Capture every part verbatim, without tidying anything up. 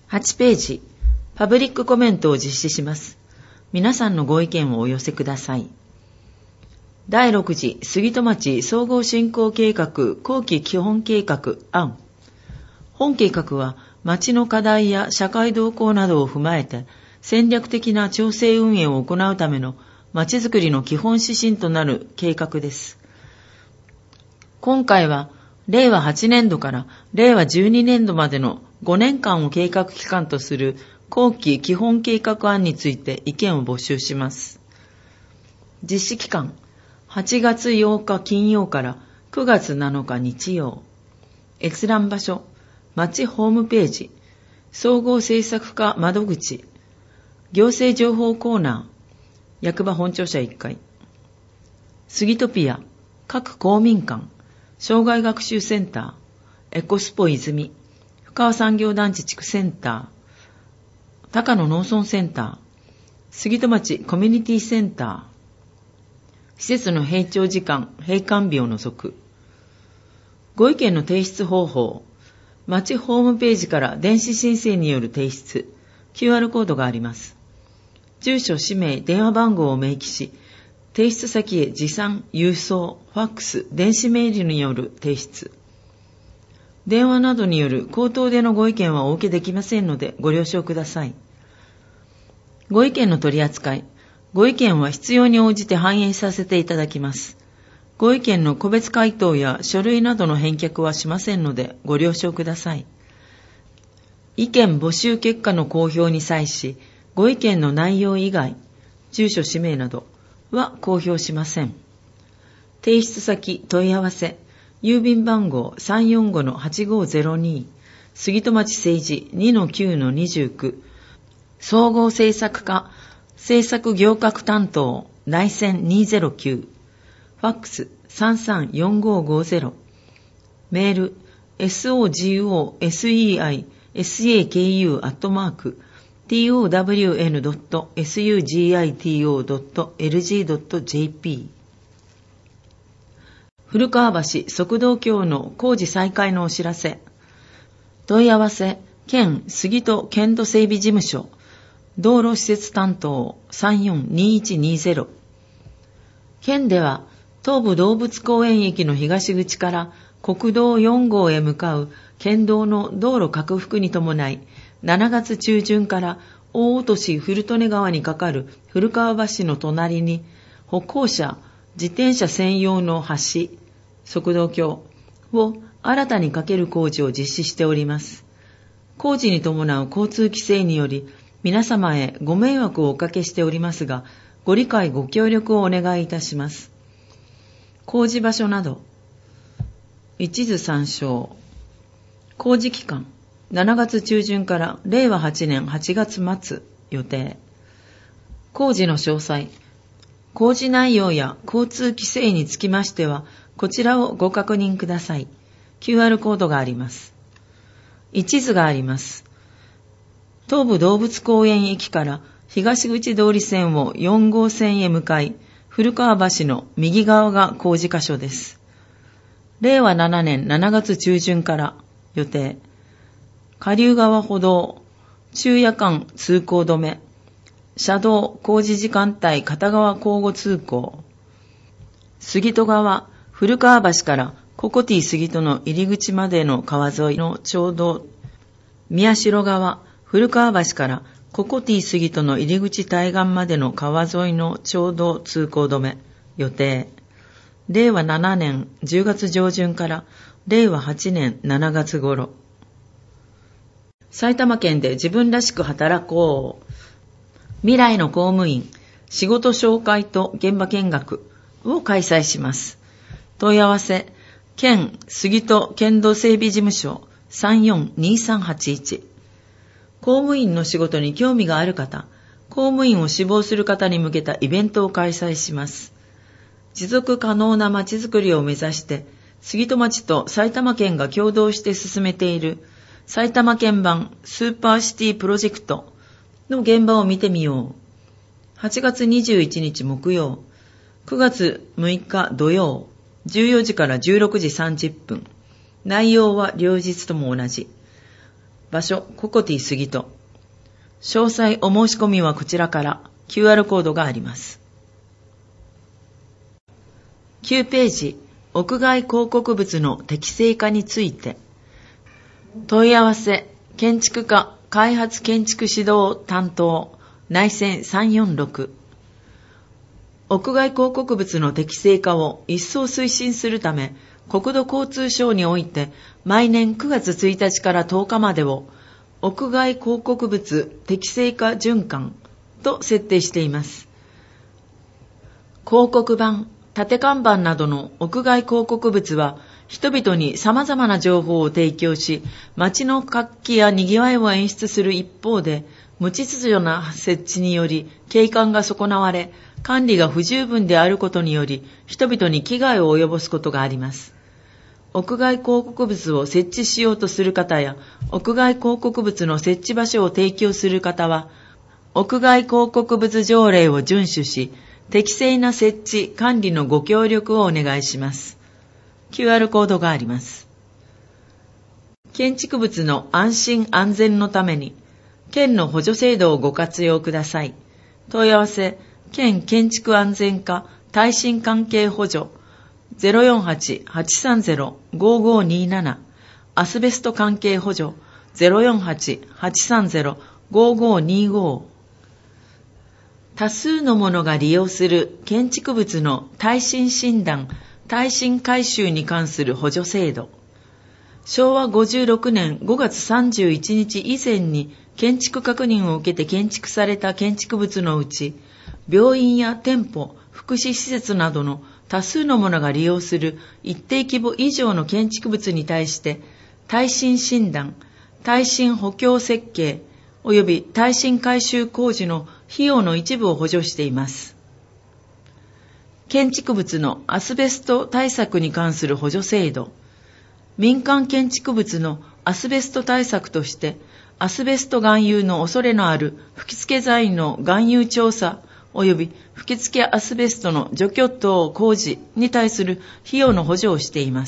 はちページ、パブリックコメントを実施します。皆さんのご意見をお寄せください。だいろく次、杉戸町総合振興計画後期基本計画案。本計画は、町の課題や社会動向などを踏まえて、戦略的な調整運営を行うための町づくりの基本指針となる計画です。今回は、れいわはちねんどかられいわじゅうにねんどまでのごねんかんを計画期間とする後期基本計画案について意見を募集します。実施期間、はちがつようか金曜からくがつなのか日曜。閲覧場所、町ホームページ、総合政策課窓口、行政情報コーナー、役場本庁舎いっかい。杉トピア、各公民館、障害学習センター、エコスポ泉、深川産業団地地区センター、高野農村センター、杉戸町コミュニティセンター、施設の閉庁時間、閉館日を除く。ご意見の提出方法、町ホームページから電子申請による提出、キューアール コードがあります。住所、氏名、電話番号を明記し、提出先へ持参、郵送、ファックス、電子メールによる提出。電話などによる口頭でのご意見はお受けできませんのでご了承ください。ご意見の取り扱い、ご意見は必要に応じて反映させていただきます。ご意見の個別回答や書類などの返却はしませんのでご了承ください。意見募集結果の公表に際し、ご意見の内容以外、住所、氏名などは公表しません。提出先、問い合わせ、郵便番号 さんよんごのはちごゼロに、杉戸町政治 にのきゅうのにじゅうきゅう、総合政策課、政策行革担当、内線にゼロきゅう、ファックス さんさんよんごごゼロ、メール ソゴセイセイサク アットマーク トウダブリューエヌドットスグイトドットエルジードットジェーピー。 古川橋側道橋の工事再開のお知らせ。問い合わせ、県杉戸県土整備事務所、道路施設担当 さんよんにいちにゼロ。県では、東武動物公園駅の東口から国道よん号へ向かう県道の道路拡幅に伴い、しちがつちゅうじゅんから大落古利根川に架かる古川橋の隣に歩行者、自転車専用の橋、側道橋を新たに架ける工事を実施しております。工事に伴う交通規制により皆様へご迷惑をおかけしておりますが、ご理解ご協力をお願いいたします。工事場所など、一図参照。工事期間、しちがつちゅうじゅんかられいわはちねんはちがつ末予定。工事の詳細、工事内容や交通規制につきましては、こちらをご確認ください。キューアール コードがあります。一図があります。東武動物公園駅から東口通り線をよん号線へ向かい、古川橋の右側が工事箇所です。れいわななねんしちがつちゅうじゅんから予定。下流側歩道、昼夜間通行止め。車道工事時間帯片側交互通行。杉戸川、古川橋からココティ杉戸の入り口までの川沿いの町道。宮代川、古川橋からココティ杉戸の入り口対岸までの川沿いの町道通行止め予定。れいわななねんじゅうがつ上旬かられいわはちねんしちがつ頃。埼玉県で自分らしく働こう。未来の公務員仕事紹介と現場見学を開催します。問い合わせ、県杉戸県土整備事務所 さんよんにさんはちいち。公務員の仕事に興味がある方、公務員を志望する方に向けたイベントを開催します。持続可能なまちづくりを目指して、杉戸町と埼玉県が共同して進めている埼玉県版スーパーシティプロジェクトの現場を見てみよう。はちがつにじゅういちにち木曜、くがつむいか土曜、じゅうよじからじゅうろくじさんじゅっぷん。内容は両日とも同じ。 場所、ココティ杉戸。詳細お申し込みはこちらから キューアール コードがあります。きゅうページ、屋外広告物の適正化について。問い合わせ、建築課開発建築指導担当、内線さんよんろく。屋外広告物の適正化を一層推進するため、国土交通省において毎年くがつついたちからとおかまでを屋外広告物適正化循環と設定しています。広告板、縦看板などの屋外広告物は人々に様々な情報を提供し、街の活気や賑わいを演出する一方で、無秩序な設置により景観が損なわれ、管理が不十分であることにより、人々に危害を及ぼすことがあります。屋外広告物を設置しようとする方や、屋外広告物の設置場所を提供する方は、屋外広告物条例を遵守し、適正な設置、管理のご協力をお願いします。キューアール コードがあります。建築物の安心安全のために、県の補助制度をご活用ください。問い合わせ、県建築安全課耐震関係補助 ゼロよんはち はちさんゼロ ごごになな アスベスト関係補助 ゼロよんはち はちさんゼロ ごごにご。多数の者が利用する建築物の耐震診断、耐震改修に関する補助制度。しょうわごじゅうろくねんごがつさんじゅういちにち以前に建築確認を受けて建築された建築物のうち、病院や店舗、福祉施設などの多数の者が利用する一定規模以上の建築物に対して、耐震診断、耐震補強設計、及び耐震改修工事の費用の一部を補助しています。建築物のアスベスト対策に関する補助制度。民間建築物のアスベスト対策として、アスベスト含有の恐れのある吹付材の含有調査及び吹付アスベストの除去等工事に対する費用の補助をしています。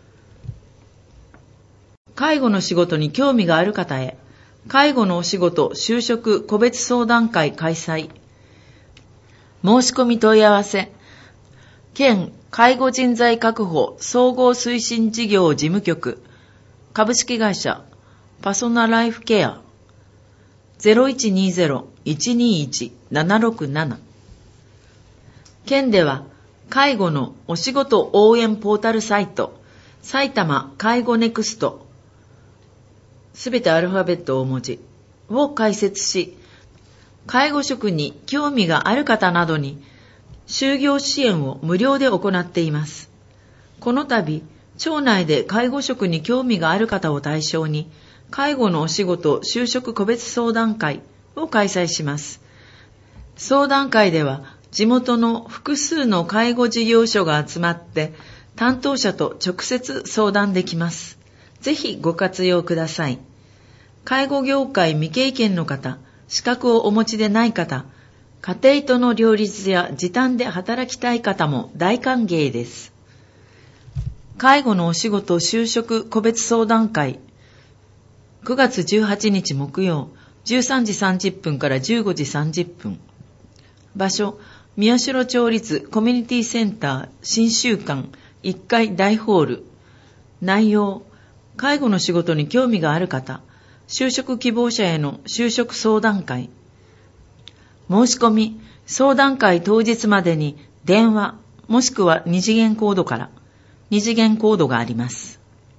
介護の仕事に興味がある方へ、介護のお仕事就職個別相談会開催。申し込み問い合わせ、県介護人材確保総合推進事業事務局株式会社パソナライフケア ゼロいちにゼロ いちにいち ななろくなな。県では介護のお仕事応援ポータルサイト埼玉介護ネクストすべてアルファベット大文字を開設し、介護職に興味がある方などに就業支援を無料で行っています。この度、町内で介護職に興味がある方を対象に、介護のお仕事就職個別相談会を開催します。相談会では、地元の複数の介護事業所が集まって、担当者と直接相談できます。ぜひご活用ください。介護業界未経験の方、資格をお持ちでない方、家庭との両立や時短で働きたい方も大歓迎です。介護のお仕事就職個別相談会、くがつじゅうはちにち木曜、じゅうさんじさんじゅっぷんからじゅうごじさんじゅっぷん。場所、宮代町立コミュニティセンター新習館いっかい大ホール。内容、介護の仕事に興味がある方、就職希望者への就職相談会。申し込み、相談会当日までに電話、もしくは二次元コードから、二次元コードがあります。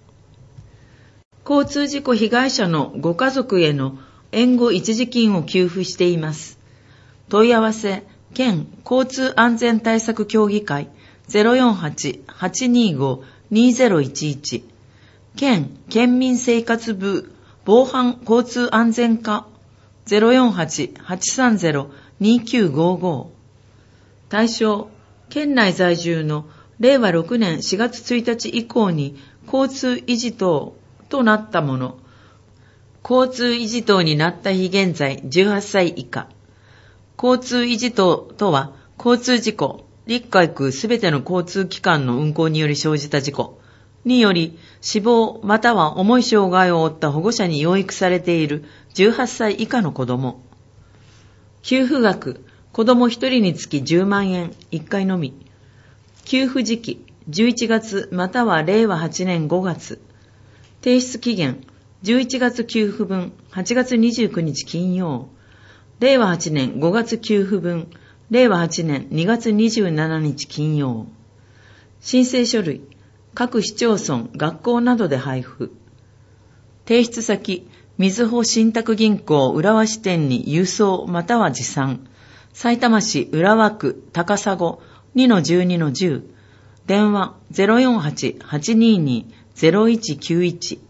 交通事故被害者のご家族への援護一時金を給付しています。問い合わせ、県交通安全対策協議会 ゼロよんはち はちにご にゼロいちいち、県県民生活部防犯交通安全課 ゼロよんはち はちさんゼロ にきゅうごご。対象、県内在住のれいわろくねんしがつついたち以降に交通維持等となったもの。交通維持等になった日現在じゅうはっさい以下。交通維持等とは、交通事故、陸海空すべての交通機関の運行により生じた事故、 により死亡または重い障害を負った保護者に養育されているじゅうはっさい以下の子ども。給付額、子どもひとりにつきじゅうまんえん、いっかいのみ。給付時期、じゅういちがつまたはれいわはちねんごがつ。提出期限、じゅういちがつ給付分、はちがつにじゅうくにち金曜。れいわはちねんごがつ給付分、れいわはちねんにがつにじゅうしちにち金曜。申請書類、各市町村、学校などで配布。提出先、みずほ信託銀行浦和支店に郵送または持参。さいたま市浦和区高砂 にのじゅうにのじゅう。電話 ゼロよんはち はちにーにー ゼロいちきゅういち。